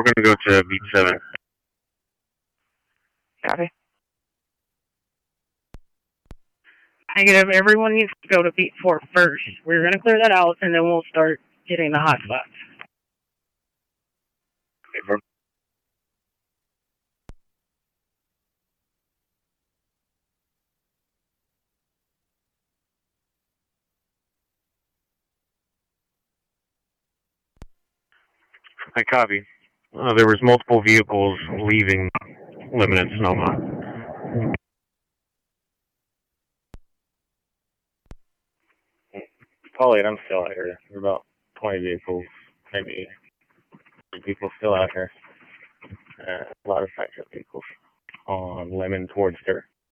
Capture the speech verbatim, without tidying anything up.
We're going to go to beat seven. Copy. Negative. Everyone needs to go to beat four first. We're going to clear that out, and then we'll start hitting the hot spots. Okay, I copy. Uh, there was multiple vehicles leaving Limited Sonoma. Pauline, I'm still out here. There are about twenty vehicles, maybe people still out here. Uh, a lot of factory vehicles on Lemon towards there.